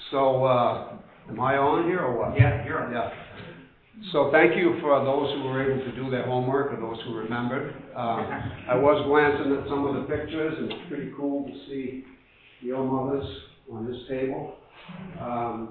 So, am I on here or what? Yeah, you're on. Yeah. So thank you for those who were able to do their homework, or those who remembered. I was glancing at some of the pictures, and it's pretty cool to see your mothers on this table. I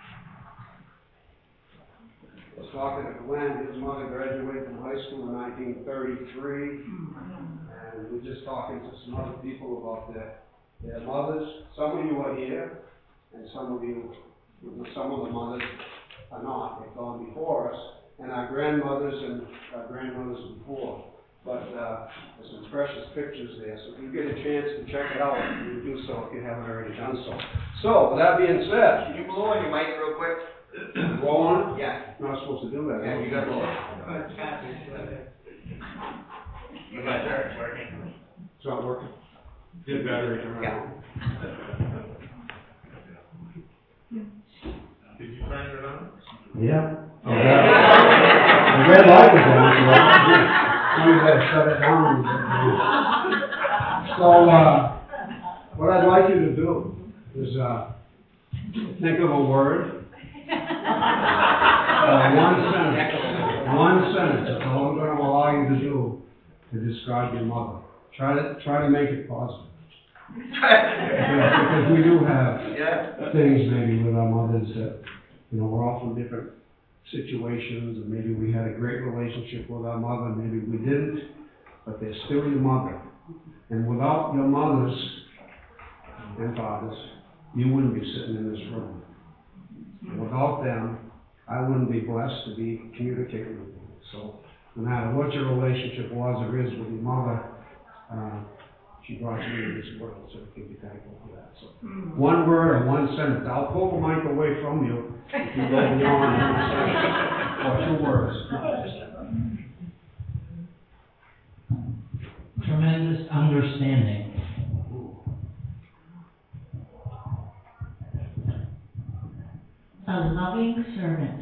was talking to Glenn. His mother graduated from high school in 1933, and we're just talking to some other people about their mothers. Some of you are here, and some of the mothers are not. They've gone before us, and our grandmothers and our grandmothers before. But there's some precious pictures there, so if you get a chance to check it out, you do so if you haven't already done so. So, with that being said, Can you blow on your mic real quick? roll on? Yeah. You're not supposed to do that. Yeah, you got to blow it. You got it. It's working. It's not working. Good battery. Yeah. Did you turn it on? Yeah. The red light was on, so you had to shut it down. So, what I'd like you to do is think of a word. One sentence. That's all I'm going to allow you to do to describe your mother. Try to make it positive. Because we do have things maybe with our mothers that, we're all from different situations, and maybe we had a great relationship with our mother, maybe we didn't, but they're still your mother. And without your mothers and fathers, you wouldn't be sitting in this room. And without them, I wouldn't be blessed to be communicating with you. So no matter what your relationship was or is with your mother, she brought you into this world, so we can be thankful for that. So, one word or one sentence. I'll pull the mic away from you if you go beyond one sentence or 2 words. Tremendous understanding. A loving servant.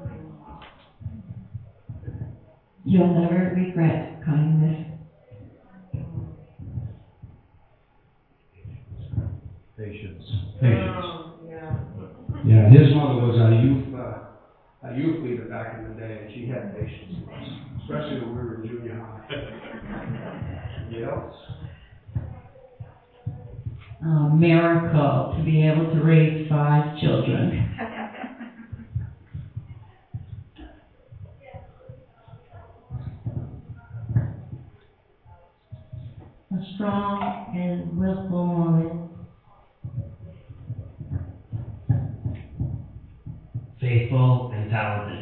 You'll never regret kindness. Patience. Yeah. Yeah, his mother was a youth leader back in the day, and she had patience with us, especially when we were in junior high. Anybody else? Miracle to be able to raise 5 children. A strong and willful woman. Faithful and talented.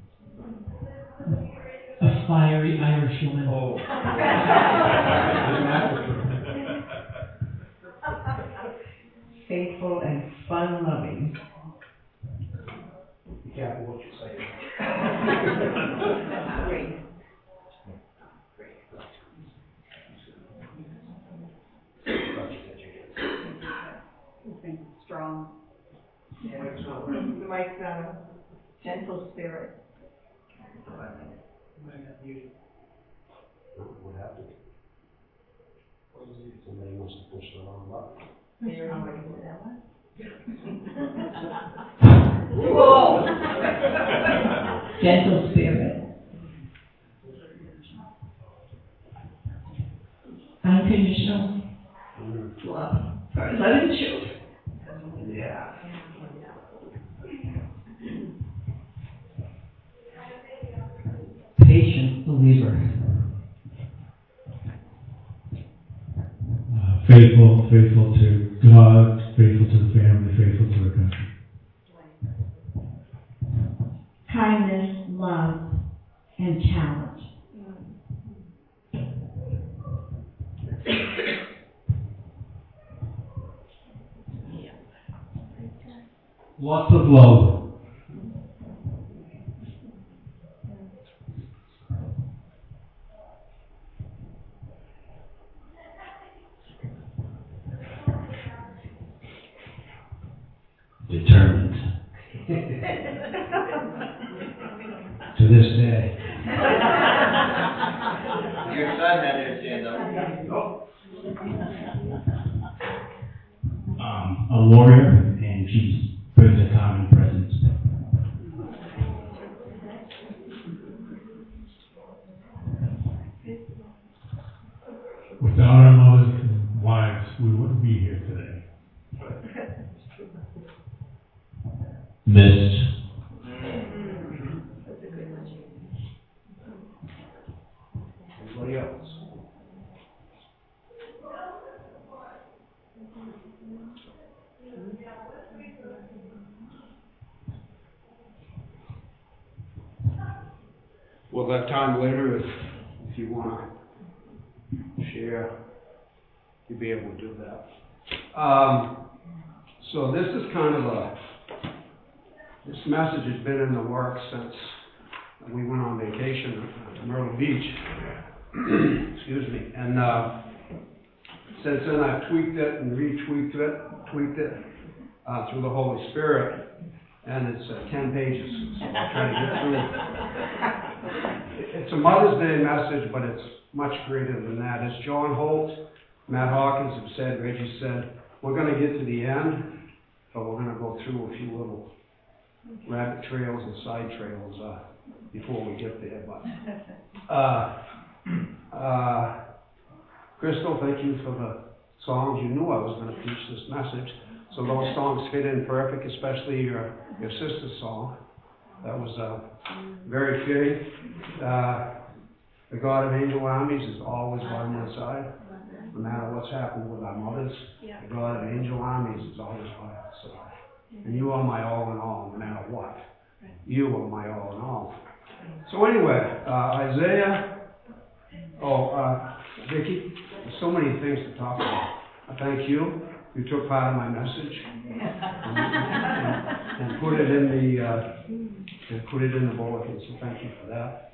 A fiery Irish woman. Oh. Faithful and fun-loving. Be careful what you say. Great. Strong. Yeah. The mic's on. Gentle spirit. What happened? Somebody must have pushed the wrong button. Whoa! Gentle spirit. Unconditional love for 11 children. Yeah. Patient believer. Faithful to God, faithful to the family, faithful to the country. Kindness, love, and talent. Lots of love. Determined. To this day. Your son had his hand up. A lawyer and she's brings a calming presence. Without our mothers and wives, we wouldn't be here today. Missed. Anybody else? We'll have time later if you want to share, you'll be able to do that. So this is kind of this message has been in the works since we went on vacation to Myrtle Beach. Excuse me. And since then I've tweaked it and tweaked it through the Holy Spirit. And it's 10 pages, so I'll try to get through it. It's a Mother's Day message, but it's much greater than that. As John Holt, Matt Hawkins have said, Reggie said, we're going to get to the end, but we're going to go through a few little rabbit trails and side trails before we get there. But Crystal, thank you for the songs. You knew I was going to preach this message. So those songs fit in perfect, especially your sister's song. That was very fitting. The God of Angel Armies is always by my side, no matter what's happened with our mothers. The God of Angel Armies is always by our side. And you are my all in all, no matter what. You are my all in all. So anyway, Isaiah, Vicki, there's so many things to talk about. I thank you. You took part of my message and put it in the bulletin. So thank you for that.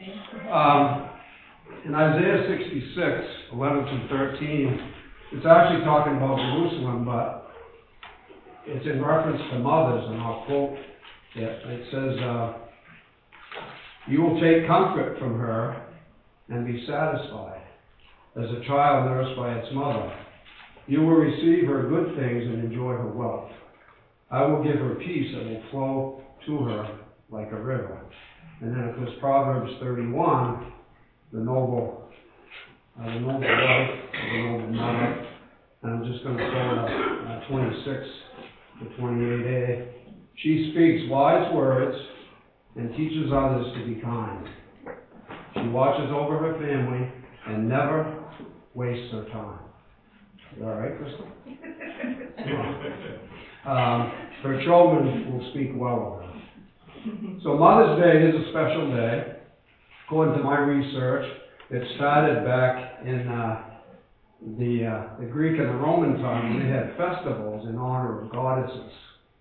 In Isaiah 66, 11 through 13, it's actually talking about Jerusalem, but it's in reference to mothers, and I'll quote it. It says, "You will take comfort from her and be satisfied, as a child nursed by its mother. You will receive her good things and enjoy her wealth. I will give her peace that will flow to her like a river." And then it was Proverbs 31, the noble wife, the noble mother. And I'm just going to quote 26 to 28a. "She speaks wise words and teaches others to be kind. She watches over her family and never wastes her time." You all right, Crystal? Her children will speak well of her. So Mother's Day is a special day. According to my research, it started back in the Greek and the Roman time, when they had festivals in honor of goddesses.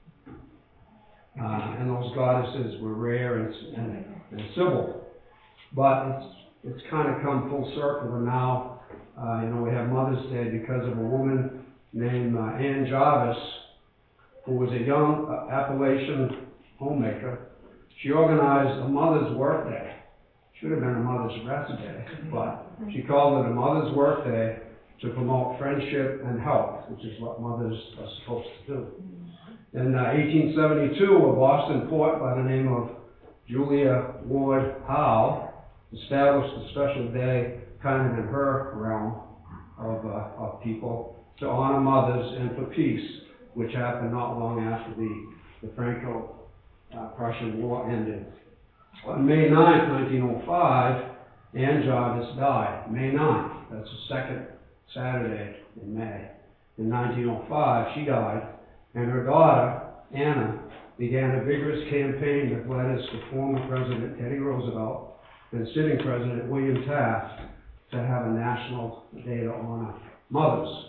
And those goddesses were Rhea and Sybil. But it's kind of come full circle, and now we have Mother's Day because of a woman named Ann Jarvis, who was a young Appalachian homemaker. She organized a Mother's Work Day. Should have been a Mother's Rest Day, but she called it a Mother's Work Day to promote friendship and health, which is what mothers are supposed to do. In 1872, a Boston poet by the name of Julia Ward Howe established a special day kind of in her realm of people to honor mothers and for peace, which happened not long after the Franco-Prussian War ended. On May 9th, 1905, Ann Jarvis died. May 9th, that's the second Saturday in May. In 1905, she died, and her daughter, Anna, began a vigorous campaign that led us to former President Teddy Roosevelt and sitting President William Taft to have a national day to honor mothers.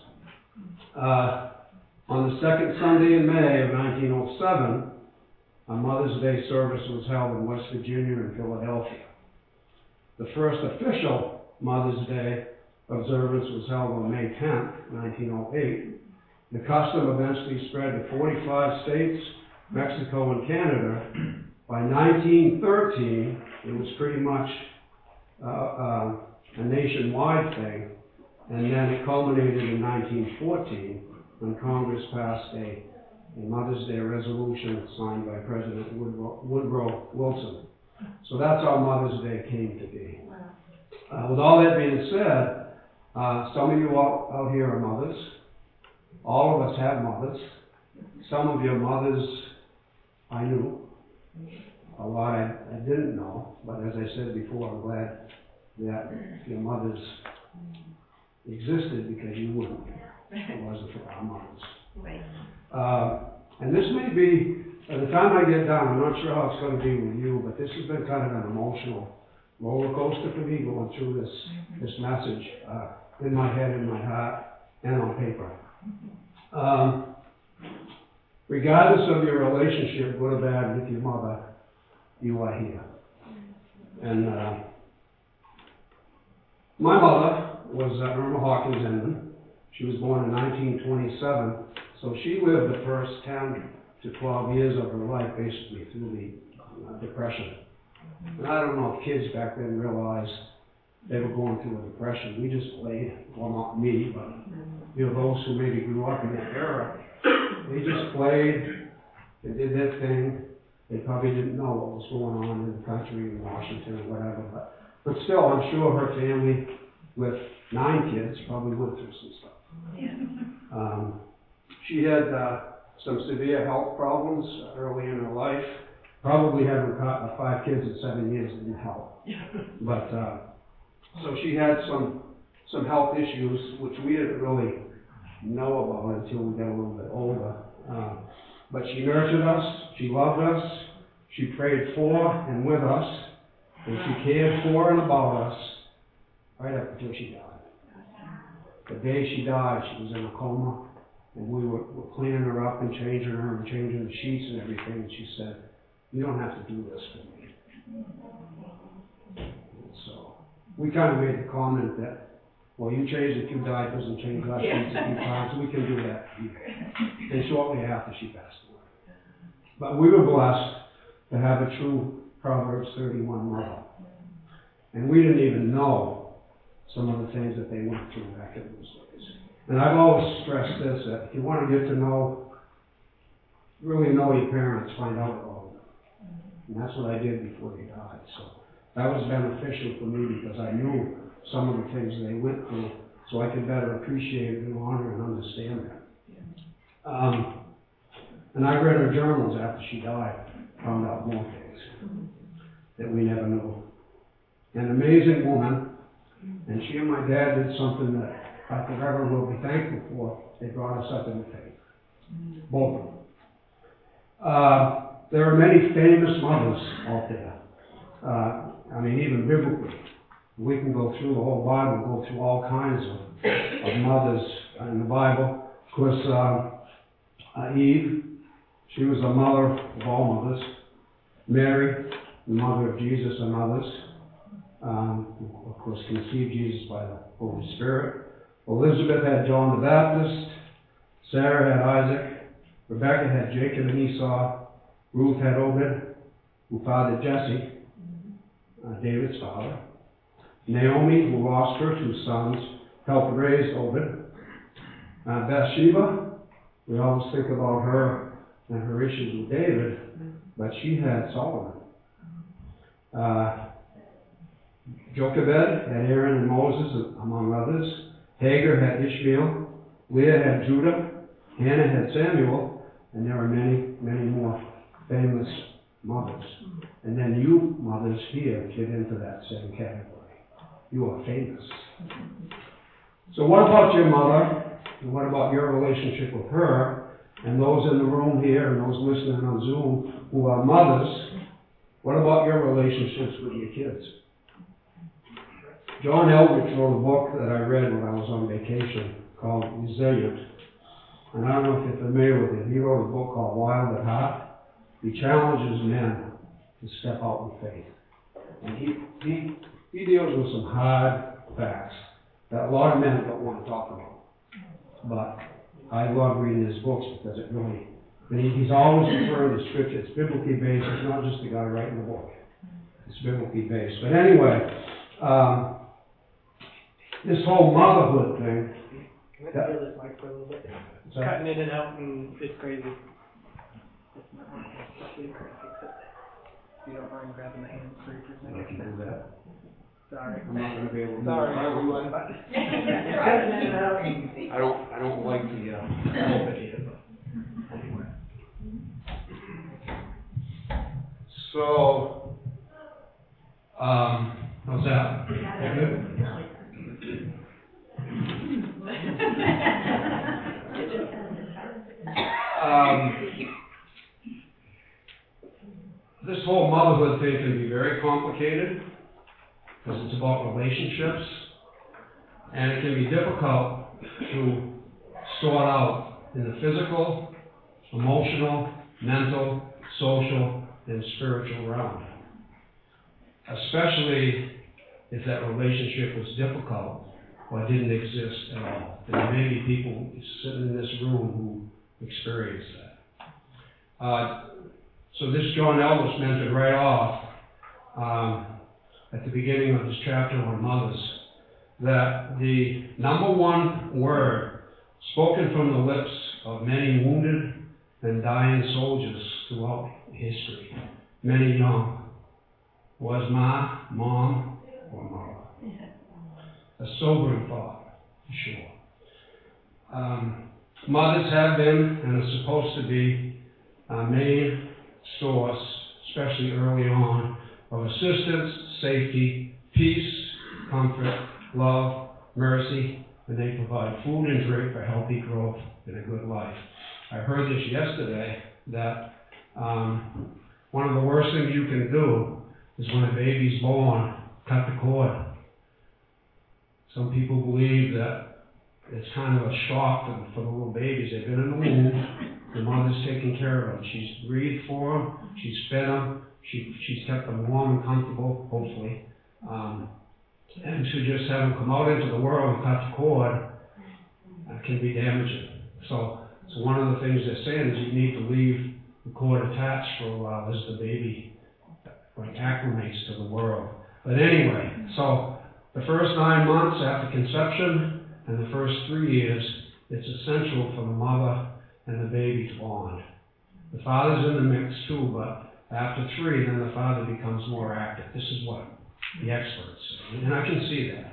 On the second Sunday in May of 1907, a Mother's Day service was held in West Virginia and Philadelphia. The first official Mother's Day observance was held on May 10th, 1908. The custom eventually spread to 45 states, Mexico, and Canada. By 1913, it was pretty much a nationwide thing, and then it culminated in 1914 when Congress passed a a Mother's Day resolution signed by President Woodrow Wilson. So that's how Mother's Day came to be. With all that being said, some of you out here are mothers. All of us have mothers. Some of your mothers I knew. A lot I didn't know, but as I said before, I'm glad that your mothers existed, because you wouldn't if it wasn't for our mothers. Right. And this may be, by the time I get done, I'm not sure how it's going to be with you, but this has been kind of an emotional roller coaster for me going through this message in my head, in my heart, and on paper. Regardless of your relationship, good or bad, with your mother, you are here. And my mother was Irma Hawkins Inman. She was born in 1927, so she lived the first 10 to 12 years of her life basically through the Depression. And I don't know if kids back then realized they were going through a depression. We just played, well, not me, but those who maybe grew up in that era, they just played, they did their thing. They probably didn't know what was going on in the country, in Washington or whatever, but still, I'm sure her family with 9 kids probably went through some stuff. Yeah. She had some severe health problems early in her life. Probably having 5 kids in 7 years didn't help. But so she had some health issues which we didn't really know about until we got a little bit older. But she nurtured us, she loved us, she prayed for and with us, and she cared for and about us right up until she died. The day she died, she was in a coma, and we were cleaning her up and changing her and changing the sheets and everything, and she said, "You don't have to do this for me." And so we kind of made the comment that, well, you changed a few diapers and changed our sheets a few times, we can do that for you. And shortly after, she passed away. But we were blessed to have a true Proverbs 31 mother. And we didn't even know some of the things that they went through back in those days. And I've always stressed this, that if you want to get to know, really know your parents, find out about them. And that's what I did before they died. So that was beneficial for me, because I knew some of the things they went through, so I could better appreciate and honor and understand them. And I read her journals after she died, found out more things that we never knew. An amazing woman, and she and my dad did something that I forever will be thankful for. They brought us up in the faith, both of them. There are many famous mothers out there. I mean, even biblically. We can go through the whole Bible, go through all kinds of mothers in the Bible. Of course, Eve, she was the mother of all mothers. Mary, the mother of Jesus and others, of course, conceived Jesus by the Holy Spirit. Elizabeth had John the Baptist. Sarah had Isaac. Rebecca had Jacob and Esau. Ruth had Obed, who fathered Jesse, David's father. Naomi, who lost her 2 sons, helped raise Obed. Bathsheba, we always think about her and her issues with David, but she had Solomon. Jochebed had Aaron and Moses, among others. Hagar had Ishmael. Leah had Judah. Hannah had Samuel. And there are many, many more famous mothers. And then you mothers here fit into that same category. You are famous. So what about your mother? And what about your relationship with her? And those in the room here and those listening on Zoom who are mothers, what about your relationships with your kids? John Eldridge wrote a book that I read when I was on vacation called Resilient. And I don't know if you're familiar with it. He wrote a book called Wild at Heart. He challenges men to step out in faith. And he deals with some hard facts that a lot of men don't want to talk about. But I love reading his books because it really, and he's always referring to scripture. It's biblically based. It's not just the guy writing the book. It's biblically based. But anyway, this whole motherhood thing. Can I feel this mic for a little bit? It's cutting in and out and it's crazy. This might want to stop you or fix it. If you don't mind grabbing the hand free for a I can second. do that. Sorry. I'm not gonna be able to. Sorry, everyone, but. Cutting it out easy. I don't like the, pulpit here, but anyway. So, how's that? That good? This whole motherhood thing can be very complicated, because it's about relationships, and it can be difficult to sort out in the physical, emotional, mental, social, and spiritual realm. Especially if that relationship was difficult or didn't exist at all. There may be people sitting in this room who experience that. So this John Ellis mentioned right off at the beginning of this chapter on mothers, that the number one word spoken from the lips of many wounded and dying soldiers throughout history, many young, was ma, mom, or mother. A sobering thought, for sure. Mothers have been and are supposed to be a main source, especially early on, of assistance, safety, peace, comfort, love, mercy, and they provide food and drink for healthy growth and a good life. I heard this yesterday, that one of the worst things you can do is when a baby's born, cut the cord. Some people believe that it's kind of a shock for the little babies. They've been in the womb, the mother's taking care of them. She's breathed for them, she's fed them, she's kept them warm and comfortable, hopefully. And to just have them come out into the world and cut the cord can be damaging. So one of the things they're saying is you need to leave the cord attached for a while as the baby acclimates to the world. But anyway, so the first 9 months after conception and the first 3 years, it's essential for the mother and the baby to bond. The father's in the mix too, but after 3, then the father becomes more active. This is what the experts say, and I can see that.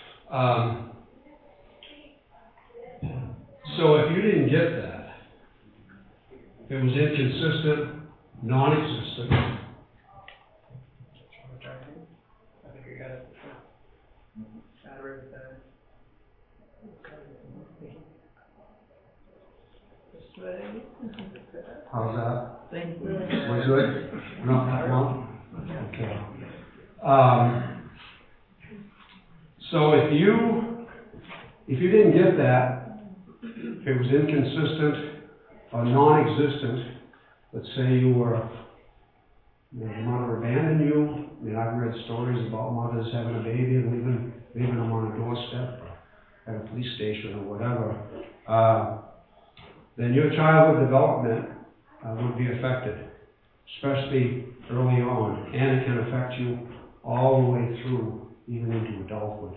So if you didn't get that, it was inconsistent, non-existent. I think I got it. Battery with that. This way. How's that? Thank you. We good? No. Okay. So if you didn't get that, if it was inconsistent or non-existent, let's say your mother abandoned you. I mean, I've read stories about mothers having a baby and leaving them on a doorstep or at a police station or whatever. Then your childhood development would be affected, especially early on, and it can affect you all the way through, even into adulthood.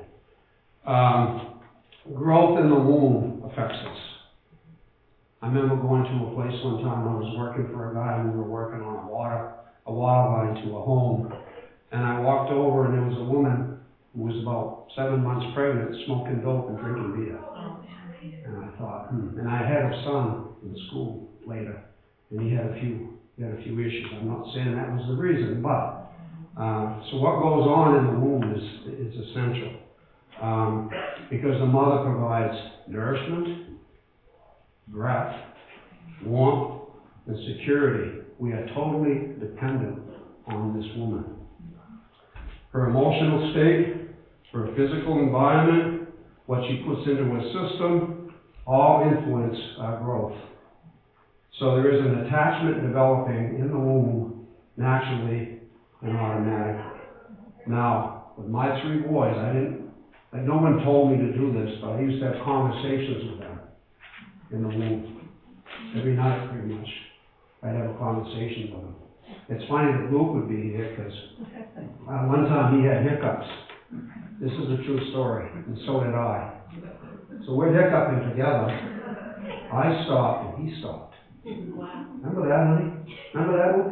Growth in the womb affects us. I remember going to a place one time, I was working for a guy, and we were working on a water line to a home, and I walked over and there was a woman who was about 7 months pregnant, smoking dope and drinking beer. And I thought, and I had a son in school later, and he had a few issues. I'm not saying that was the reason, but so what goes on in the womb is essential, because the mother provides nourishment, breath, warmth, and security. We are totally dependent on this woman. Her emotional state, her physical environment, what she puts into her system, all influence our growth. So there is an attachment developing in the womb naturally and automatically. Now, with my 3 boys, no one told me to do this, but I used to have conversations with them in the womb. Every night, pretty much. I'd have a conversation with them. It's funny that Luke would be here, because one time he had hiccups. This is a true story, and so did I. So we're hiccuping together. I stopped, and he stopped. Remember that, honey? Remember that one?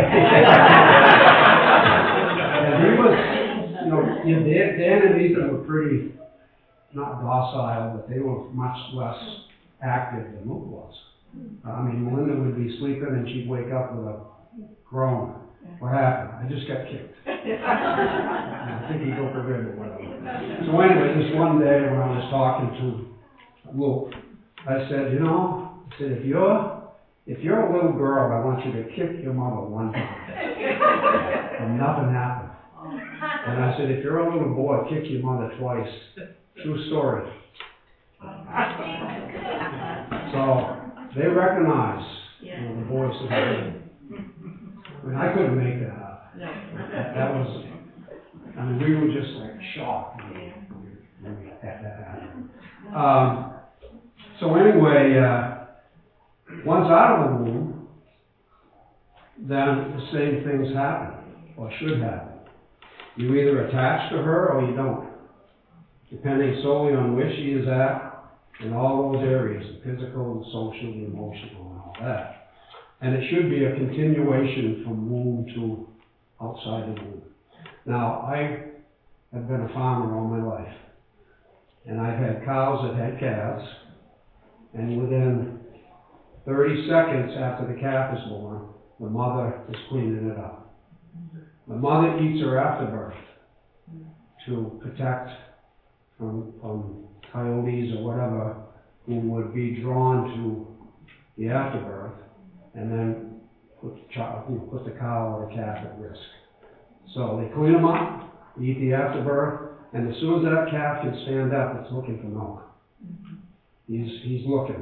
And he was, you know, Dan and Ethan were pretty, not docile, but they were much less active than Luke was. I mean, Melinda would be sleeping and she'd wake up with a groan. What happened? I just got kicked. I think he broke a rib or whatever. So anyway, this one day when I was talking to Luke, I said, you know, I said, if you're a little girl, I want you to kick your mother one time. And nothing happened. And I said, if you're a little boy, kick your mother twice. True story. So they recognize, you know, the voice of God. I mean, I couldn't make that up. That was, I mean, we were just like shocked when we had that happen. So anyway, once out of the womb, then the same things happen, or should happen. You either attach to her or you don't, depending solely on where she is at in all those areas, the physical, the social, the emotional, and all that. And it should be a continuation from womb to outside the womb. Now, I have been a farmer all my life, and I've had cows that had calves, and within 30 seconds after the calf is born, the mother is cleaning it up. The mother eats her afterbirth to protect from coyotes or whatever who would be drawn to the afterbirth, and then put the cow or the calf at risk. So they clean them up, they eat the afterbirth, and as soon as that calf can stand up, it's looking for milk. He's looking.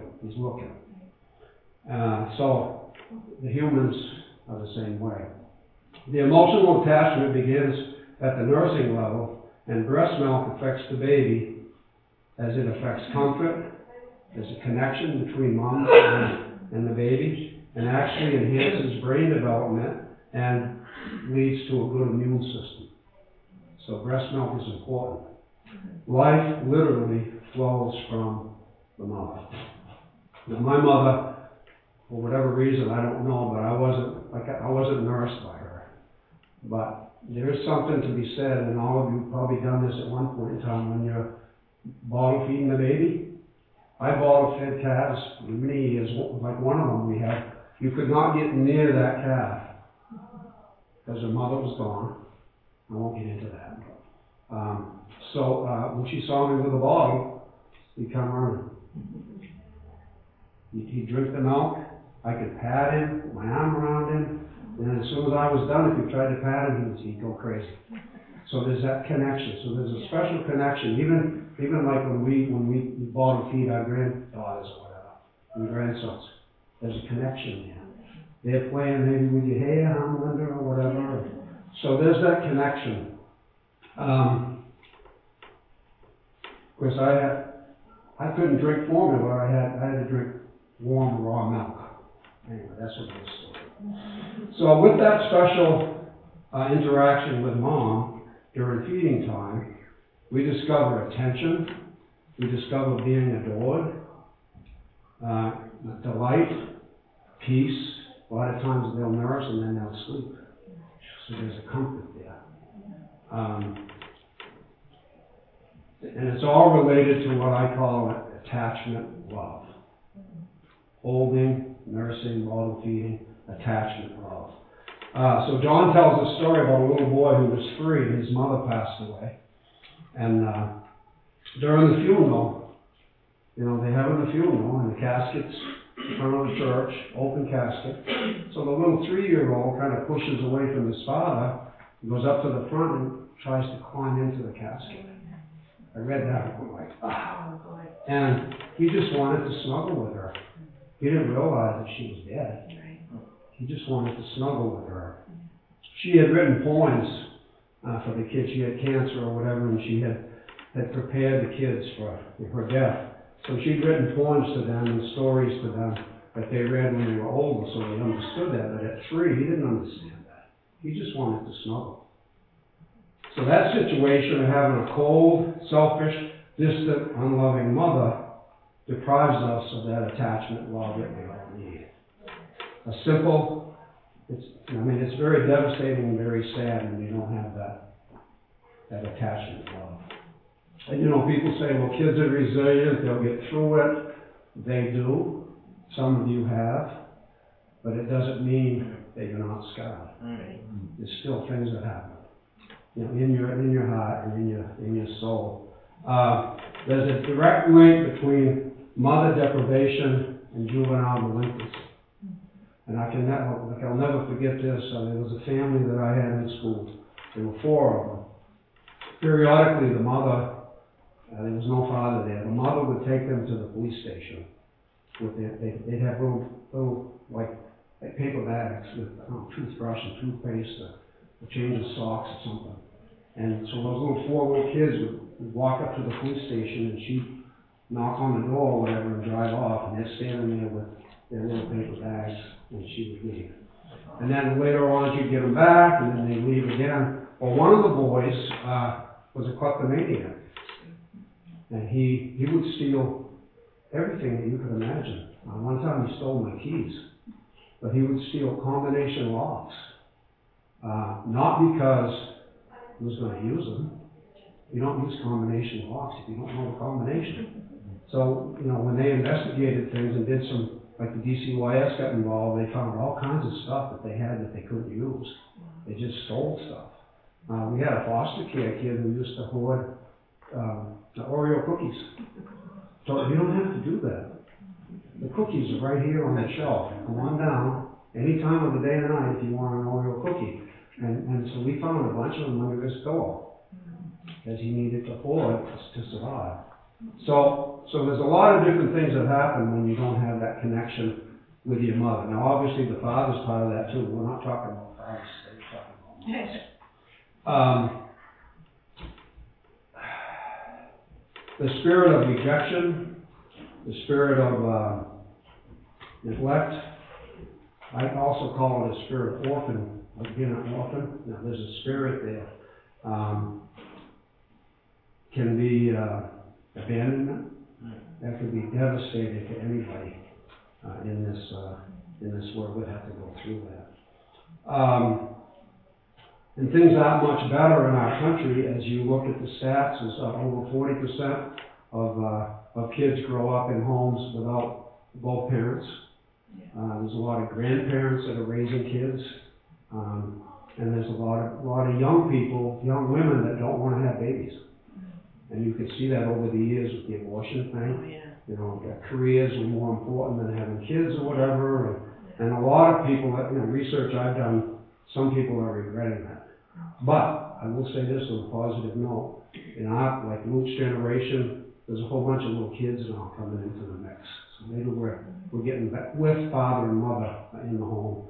So the humans are the same way. The emotional attachment begins at the nursing level, and breast milk affects the baby as it affects comfort. There's a connection between mom and the baby, and actually enhances brain development and leads to a good immune system. So breast milk is important. Life literally flows from the mother. Now my mother, for whatever reason, I don't know, but I wasn't nursed by her. But there's something to be said, and all of you have probably done this at one point in time when you're bottle feeding the baby. I bottle fed calves for many years, like one of them we had. You could not get near that calf because her mother was gone. I won't get into that. So when she saw me with a bottle, he'd come running. He'd drink the milk. I could pat him, put my arm around him, and as soon as I was done, if you tried to pat him, he'd go crazy. So there's that connection. So there's a special connection. Even like when we bottle feed our granddaughters or whatever, and grandsons, there's a connection there. They're playing maybe with your hair, Melinda, or whatever. So there's that connection. Of course, I couldn't drink formula. I had to drink warm raw milk. Anyway, that's another story. So with that special interaction with mom during feeding time, we discover attention, we discover being adored, delight, peace. A lot of times they'll nurse and then they'll sleep. So there's a comfort there. And it's all related to what I call attachment love. Holding, nursing, bottle feeding, attachment love. So John tells a story about a little boy who was 3. His mother passed away. And during the funeral, they have the funeral and the casket's in front of the church, open casket. So the little 3-year-old kind of pushes away from his father, goes up to the front and tries to climb into the casket. I read that and I'm like, ah. And he just wanted to snuggle with her. He didn't realize that she was dead. He just wanted to snuggle with her. She had written poems for the kids. She had cancer or whatever, and she had prepared the kids for her death. So she'd written poems to them and stories to them that they read when they were older, so they understood that. But at 3, he didn't understand that. He just wanted to snuggle. So that situation of having a cold, selfish, distant, unloving mother deprives us of that attachment love that we all need. a simple, it's very devastating and very sad when you don't have that attachment love. And people say, well, kids are resilient, they'll get through it. They do. Some of you have. But it doesn't mean that you're not scarred. There's still things that happen. In your heart and in your soul. There's a direct link between mother deprivation and juvenile delinquency. And I'll never forget this. There was a family that I had in school. There were 4 of them. Periodically, the mother, there was no father there, the mother would take them to the police station. They'd have little like paper bags with toothbrush and toothpaste, a change of socks or something. And so those 4 little kids would walk up to the police station, and she'd knock on the door or whatever and drive off, and they're standing there with their little paper bags, and she would leave. And then later on she'd get them back, and then they'd leave again. Well, one of the boys was a kleptomaniac, and he would steal everything that you could imagine. One time he stole my keys, but he would steal combination locks, not because he was going to use them. You don't use combination locks if you don't know the combination. So, when they investigated things and did some, like the DCYS got involved, they found all kinds of stuff that they had that they couldn't use. They just stole stuff. We had a foster care kid who used to hoard the Oreo cookies. So you don't have to do that. The cookies are right here on the shelf. Come on down any time of the day or night if you want an Oreo cookie. And so we found a bunch of them under his pillow because he needed to hoard to survive. So there's a lot of different things that happen when you don't have that connection with your mother. Now, obviously, the father's part of that too. We're not talking about fathers today. We're talking about mothers. The spirit of rejection, the spirit of neglect, I also call it a spirit of orphan, like being an orphan. Now, there's a spirit there. Can be abandonment. That could be devastating to anybody in this world. Would have to go through that. And things aren't much better in our country. As you look at the stats, is over 40% of kids grow up in homes without both parents. There's a lot of grandparents that are raising kids, and there's a lot of young people, young women that don't want to have babies. And you can see that over the years with the abortion thing. Careers are more important than having kids or whatever. And a lot of people, research I've done, some people are regretting that. But I will say this on a positive note. In our, like Luke's generation, there's a whole bunch of little kids now coming into the mix. So maybe we're getting back with father and mother in the home.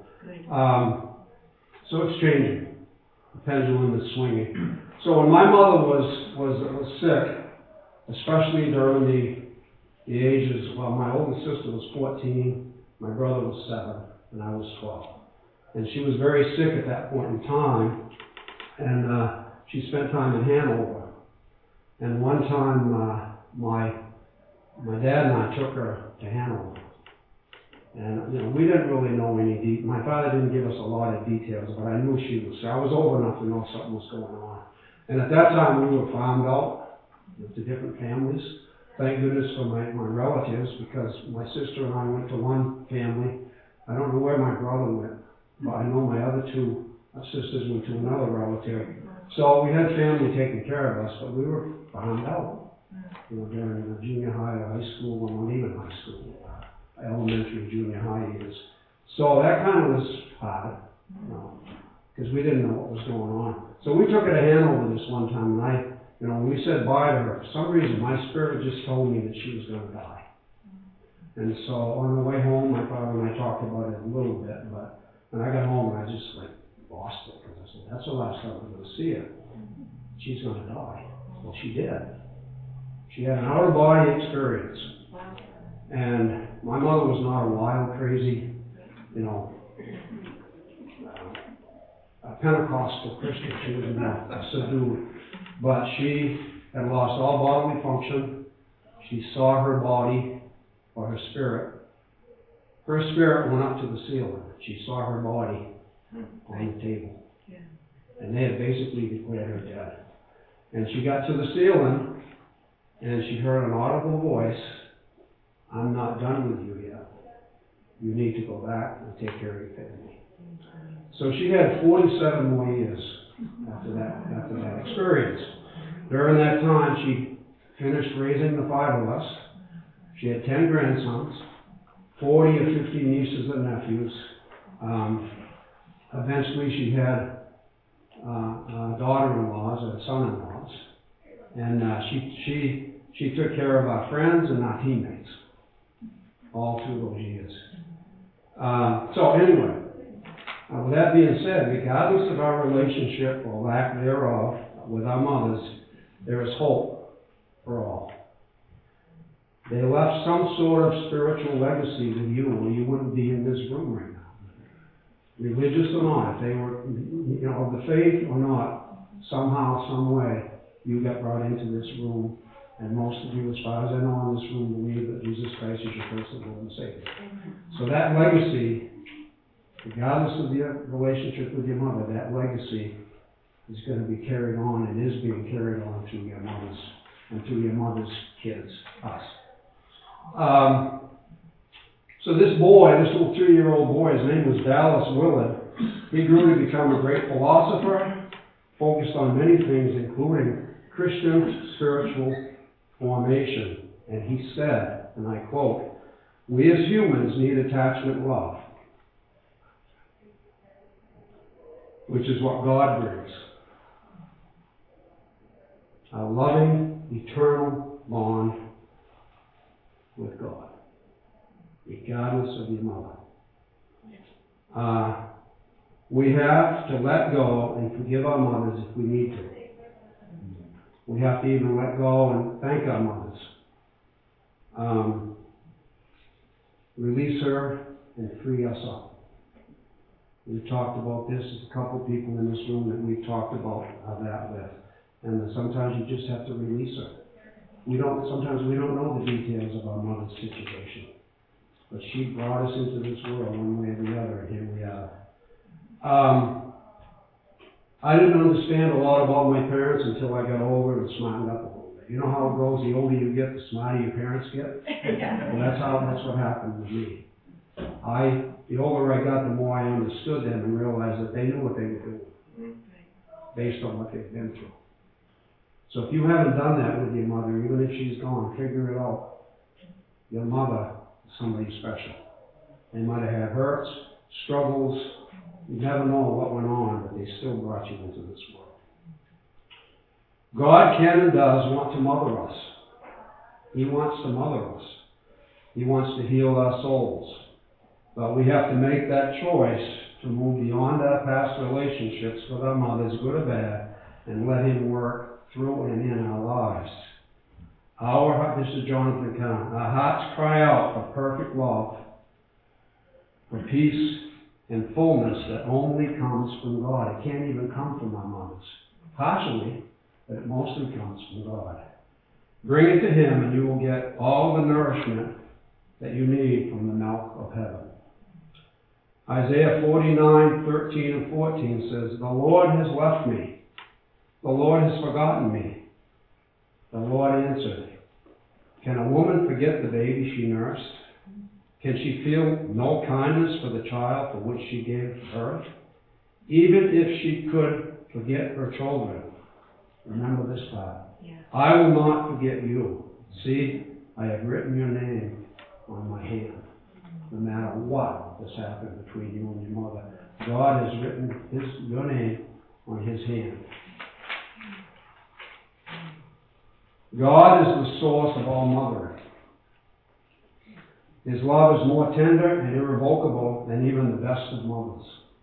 So it's changing. The pendulum is swinging. So when my mother was sick, especially during the ages, well, my oldest sister was 14, my brother was 7, and I was 12. And she was very sick at that point in time, and she spent time in Hanover. And one time, my dad and I took her to Hanover. And, we didn't really know any details. My father didn't give us a lot of details, but I knew she was sick. I was old enough to know something was going on. And at that time, we were farmed out to different families. Thank goodness for my relatives, because my sister and I went to one family. I don't know where my brother went, but I know my other 2 sisters went to another relative. So we had family taking care of us, but we were farmed out. During the junior high or high school, well, not even high school, elementary, junior high years. So that kind of was hard, because we didn't know what was going on. So we took her to Hanover this one time, and when we said bye to her, for some reason my spirit just told me that she was going to die. And so on the way home, my father and I talked about it a little bit, but when I got home, I just lost it, because I said, that's the last time I'm going to see her. She's going to die. Well, she did. She had an out-of-body experience. And my mother was not a wild, crazy, a Pentecostal Christian. She was subdued. But she had lost all bodily function. She saw her body, or her spirit, her spirit went up to the ceiling. She saw her body on the table. Yeah. And they had basically declared her dead. And she got to the ceiling, and she heard an audible voice, "I'm not done with you yet. You need to go back and take care of your family." So she had 47 more years after that experience. During that time, she finished raising the 5 of us. She had 10 grandsons, 40 or 50 nieces and nephews. Eventually, she had daughter-in-laws and son-in-laws, and she took care of our friends and our teammates all through those years. So anyway, with that being said, regardless of our relationship or lack thereof with our mothers, there is hope for all. They left some sort of spiritual legacy with you, or you wouldn't be in this room right now. Religious or not, if they were, of the faith or not, somehow, some way, you got brought into this room, and most of you, as far as I know in this room, believe that Jesus Christ is your personal Lord and Savior. So that legacy, regardless of your relationship with your mother, that legacy is going to be carried on and is being carried on through your mothers and through your mother's kids, us. So this boy, this little 2-year-old boy, his name was Dallas Willard. He grew to become a great philosopher, focused on many things, including Christian spiritual formation. And he said, and I quote, "We as humans need attachment love, which is what God brings. A loving, eternal bond with God, regardless of your mother. We have to let go and forgive our mothers if we need to. We have to even let go and thank our mothers. Release her and free us up. We've talked about this. There's a couple people in this room that we've talked about that with. And sometimes you just have to release her. Sometimes we don't know the details of our mother's situation. But she brought us into this world one way or the other, and here we are. I didn't understand a lot about my parents until I got older and smartened up a little bit. You know how it goes, the older you get, the smarter your parents get? Well, that's what happened with me. The older I got, the more I understood them and realized that they knew what they were doing based on what they've been through. So if you haven't done that with your mother, even if she's gone, figure it out. Your mother is somebody special. They might have had hurts, struggles. You never know what went on, but they still brought you into this world. God can and does want to mother us. He wants to mother us. He wants to heal our souls. But we have to make that choice to move beyond our past relationships with our mothers, good or bad, and let Him work through and in our lives. This is Jonathan Kahn. Our hearts cry out for perfect love, for peace and fullness that only comes from God. It can't even come from our mothers. Partially, but it mostly comes from God. Bring it to Him and you will get all the nourishment that you need from the milk of heaven. Isaiah 49:13 and 14 says, "The Lord has left me. The Lord has forgotten me." The Lord answered, "Can a woman forget the baby she nursed? Can she feel no kindness for the child for which she gave birth? Even if she could forget her children." Remember this part. Yeah. "I will not forget you. See, I have written your name on my hand." No matter what has happened between you and your mother, God has written your name on His hand. God is the source of all mothering. His love is more tender and irrevocable than even the best of mothers.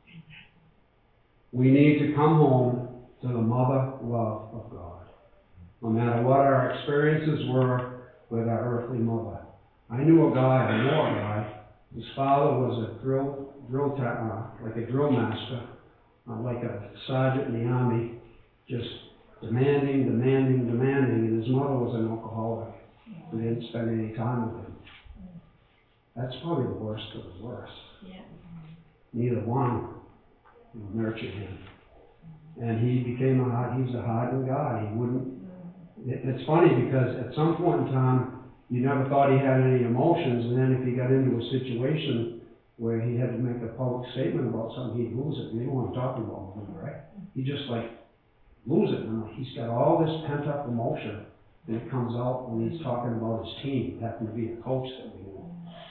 We need to come home to the mother love of God, no matter what our experiences were with our earthly mother. I know a guy, his father was a like a drill master, like a sergeant in the army, just demanding, and his mother was an alcoholic. We didn't spend any time with him. That's probably the worst of the worst. Yeah. Neither one nurtured him. And he became he's a hardened guy. He wouldn't, it's funny because at some point in time, you never thought he had any emotions, and then if he got into a situation where he had to make a public statement about something, he'd lose it. You know what I'm talking about, right? He just like lose it. And he's got all this pent up emotion, and it comes out when he's talking about his team. It happened to be a coach that we knew.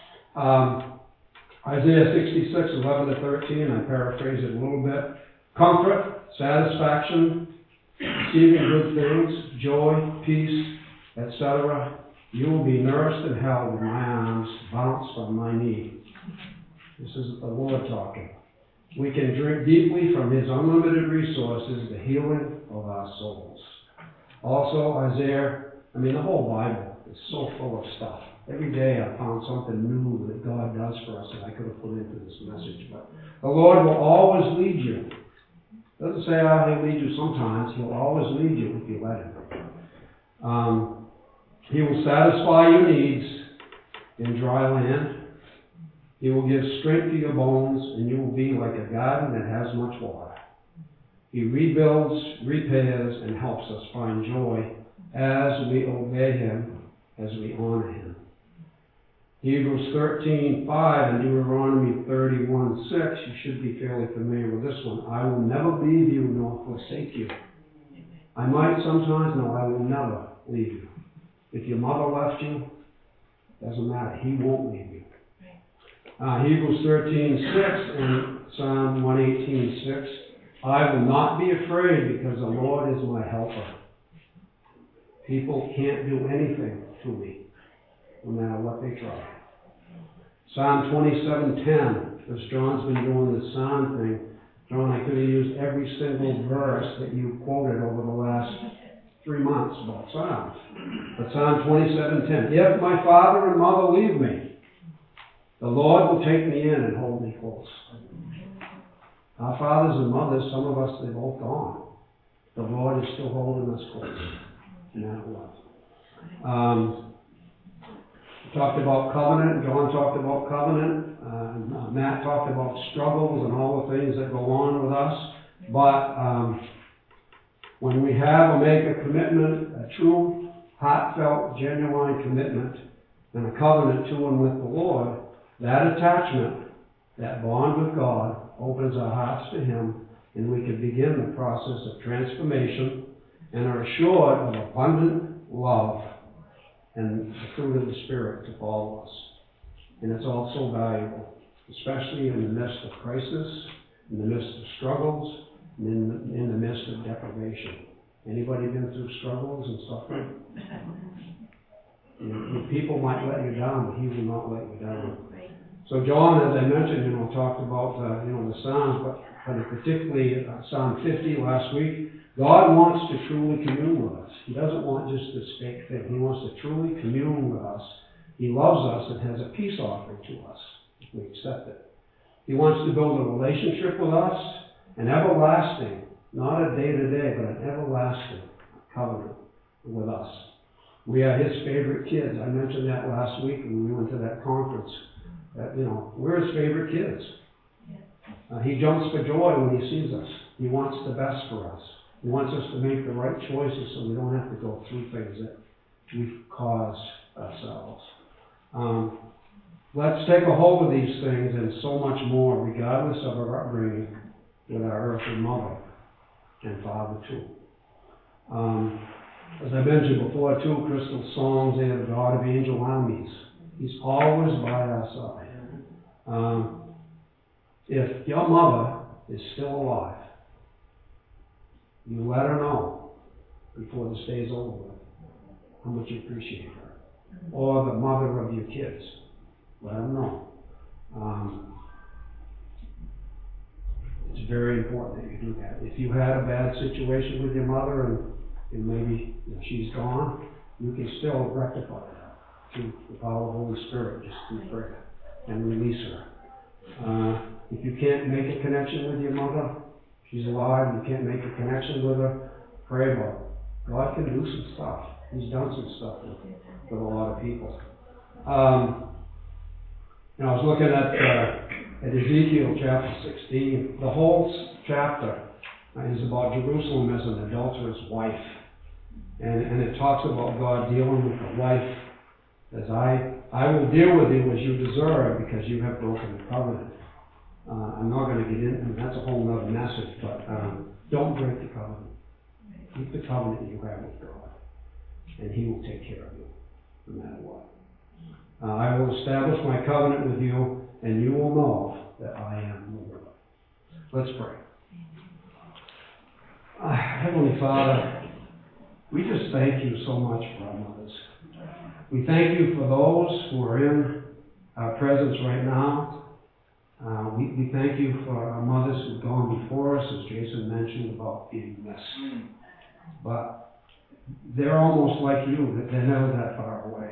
Isaiah 66:11-13. I paraphrase it a little bit. Comfort, satisfaction, receiving good things, joy, peace, etc. You will be nursed and held in my arms, bounced on my knee. This is the Lord talking. We can drink deeply from his unlimited resources, the healing of our souls. Also, the whole Bible is so full of stuff. Every day I found something new that God does for us that I could have put into this message. But the Lord will always lead you. It doesn't say he'll lead you sometimes. He'll always lead you if you let him. He will satisfy your needs in dry land. He will give strength to your bones, and you will be like a garden that has much water. He rebuilds, repairs, and helps us find joy as we obey him, as we honor him. Hebrews 13:5 and Deuteronomy 31:6, you should be fairly familiar with this one. I will never leave you nor forsake you. I might sometimes, no, I will never leave you. If your mother left you, doesn't matter. He won't leave you. Hebrews 13:6 and Psalm 118:6. I will not be afraid because the Lord is my helper. People can't do anything to me, no matter what they try. Psalm 27:10. Because John's been doing the Psalm thing. John, I could have used every single verse that you quoted over the last 3 months about Psalms. But Psalm 27:10. If my father and mother leave me, the Lord will take me in and hold me close. Our fathers and mothers, some of us, they're both gone. The Lord is still holding us close, no matter what. We talked about covenant. John talked about covenant. Matt talked about struggles and all the things that go on with us. But when we have or make a commitment, a true, heartfelt, genuine commitment, and a covenant to and with the Lord, that attachment, that bond with God, opens our hearts to him, and we can begin the process of transformation and are assured of abundant love and the fruit of the Spirit to follow us. And it's also valuable, especially in the midst of crisis, in the midst of struggles, and in the midst of deprivation. Anybody been through struggles and suffering? People might let you down, but he will not let you down. So John, as I mentioned, talked about the Psalms, but particularly Psalm 50 last week. God wants to truly commune with us. He doesn't want just this fake thing. He wants to truly commune with us. He loves us and has a peace offering to us if we accept it. He wants to build a relationship with us, an everlasting, not a day-to-day, but an everlasting covenant with us. We are his favorite kids. I mentioned that last week when we went to that conference. We're his favorite kids. He jumps for joy when he sees us. He wants the best for us. He wants us to make the right choices so we don't have to go through things that we've caused ourselves. Let's take a hold of these things and so much more, regardless of our upbringing with our earthly mother and father too. As I mentioned before too, Crystal's songs, they have God of angel armies. He's always by our side. If your mother is still alive, you let her know before this day is over with how much you appreciate her. Or the mother of your kids. Let them know. It's very important that you do that. If you had a bad situation with your mother and maybe she's gone, you can still rectify that through the power of the Holy Spirit, just through prayer, and release her. If you can't make a connection with your mother, she's alive, you can't make a connection with her, pray about it. God can do some stuff. He's done some stuff with a lot of people. And I was looking at Ezekiel chapter 16. The whole chapter is about Jerusalem as an adulterous wife. And it talks about God dealing with the wife as I will deal with you as you deserve because you have broken the covenant. I'm not going to get into and that's a whole other message, but don't break the covenant. Keep the covenant you have with God, and He will take care of you, no matter what. I will establish my covenant with you, and you will know that I am the Lord. Let's pray. Heavenly Father, we just thank you so much for our mothers. We thank you for those who are in our presence right now. We thank you for our mothers who've gone before us, as Jason mentioned, about being missed. But they're almost like you, that they're never that far away.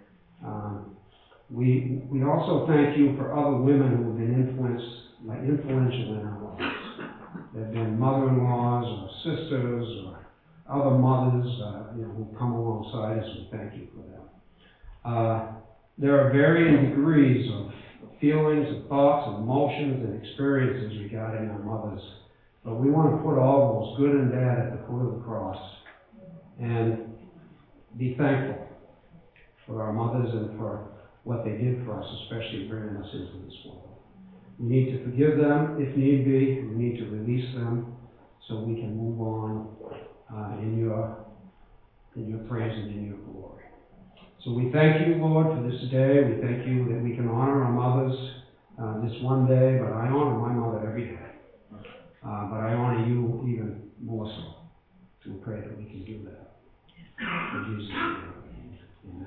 We also thank you for other women who have been influential in our lives. They've been mother-in-laws or sisters or other mothers who come alongside us. We thank you for them. There are varying degrees of feelings and thoughts and emotions and experiences regarding our mothers. But we want to put all those good and bad at the foot of the cross and be thankful for our mothers and for what they did for us, especially bringing us into this world. We need to forgive them if need be. We need to release them so we can move on in your praise and in your glory. So we thank you, Lord, for this day. We thank you that we can honor our mothers this one day, but I honor my mother every day. But I honor you even more so. So we pray that we can do that. In Jesus' name.